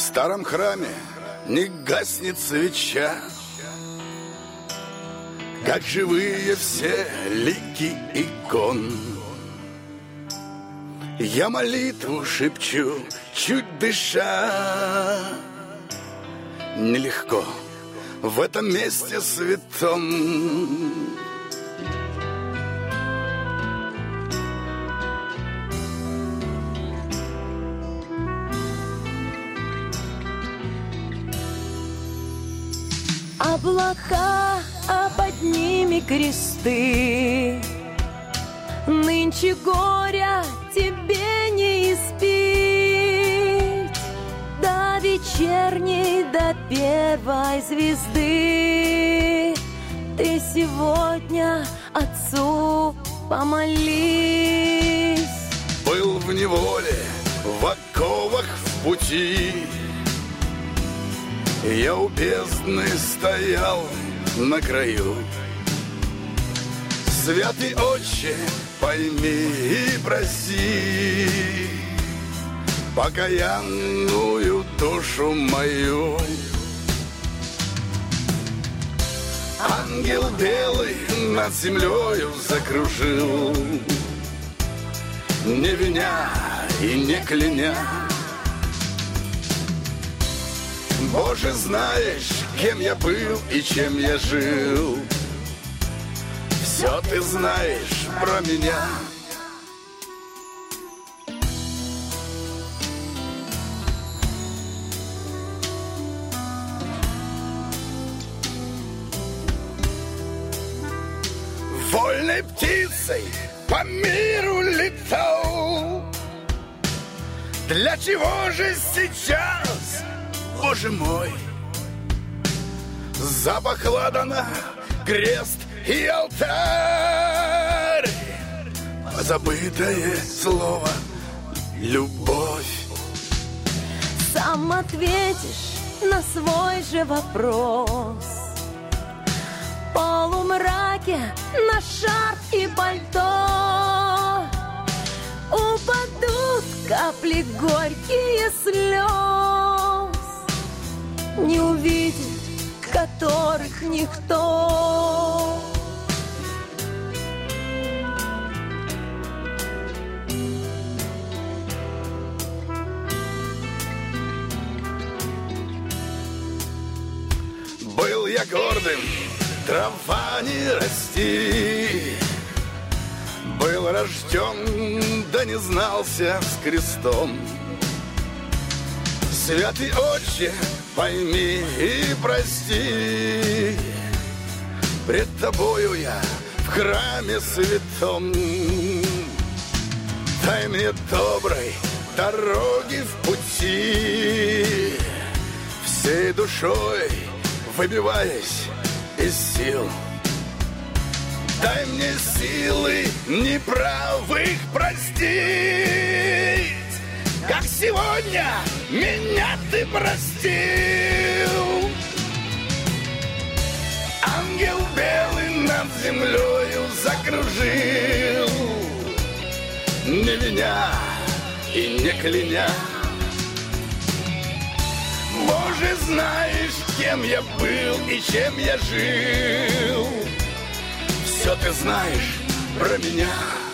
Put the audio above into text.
старом храме не гаснет свеча, как живые все лики икон. Я молитву шепчу, чуть дыша. Нелегко в этом месте святом. Облака, а под ними кресты. Нынче горя тебе не испить. До вечерней, до первой звезды ты сегодня Отцу помолись. Был в неволе, в оковах, в пути. Я у бездны стоял на краю. Святый Отче, пойми и прости покаянную душу мою. Ангел белый над землею закружил, не виня и не кляня. Боже, знаешь, кем я был и чем я жил. Все ты знаешь про меня. Вольной птицей по миру летал. Для чего же сейчас, Боже мой, запах ладана, крест и алтарь, забытое слово любовь? Сам ответишь на свой же вопрос. В полумраке на шарф и пальто упадут капли горькие слез, не увидит которых никто. Был я гордым, трава не расти. Был рожден, да не знался с крестом. Святый Отче, пойми и прости, пред тобою я в храме святом. Дай мне доброй дороги в пути, всей душой выбиваясь из сил. Дай мне силы неправых простить, как сегодня меня ты простил. Ангел белый над землею закружил, не виня и не кляня. Боже, знаешь, кем я был и чем я жил. Все ты знаешь про меня.